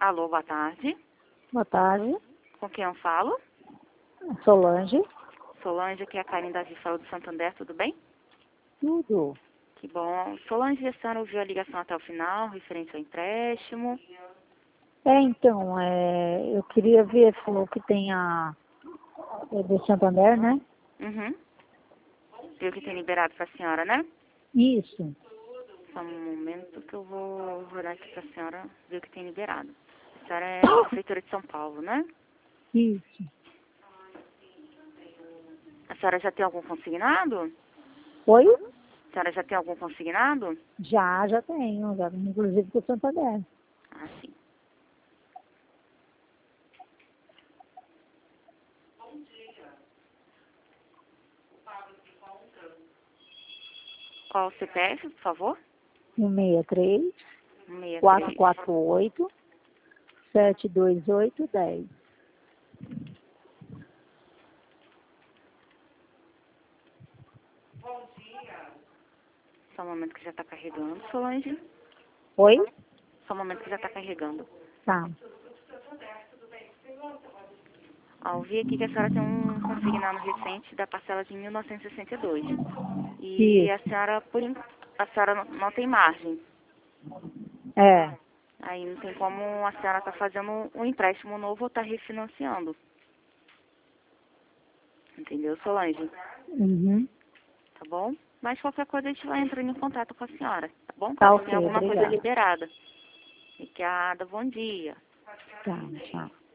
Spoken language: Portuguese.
Alô, boa tarde. Boa tarde. Com quem eu falo? Solange. Solange, aqui é a Karine Davi, fala do Santander, tudo bem? Tudo. Que bom. Solange, a senhora ouviu a ligação até o final, referente ao empréstimo? Então, eu queria ver, falou que tem do Santander, né? Uhum. Viu que tem liberado para a senhora, né? Isso. Só um momento que eu vou olhar aqui para a senhora ver o que tem liberado. A senhora é da Prefeitura de São Paulo, né? Isso. A senhora já tem algum consignado? Oi? A senhora já tem algum consignado? Já tenho, já, inclusive do Santander. Ah, sim. Qual o CPF, por favor? 163 163. 448 72810. Só um momento que já está carregando, Solange. Oi? Só um momento que já está carregando. Tá. Eu vi aqui que a senhora tem um consignado recente da parcela de 1962. E a Isso. senhora, a senhora não tem margem. É. Aí não tem como a senhora estar fazendo um empréstimo novo ou estar refinanciando. Entendeu, Solange? Uhum. Tá bom? Mas qualquer coisa a gente vai entrando em contato com a senhora, tá bom? Tá Caso tenha ok, alguma coisa obrigada. liberada. Obrigada, bom dia. Tá, tchau.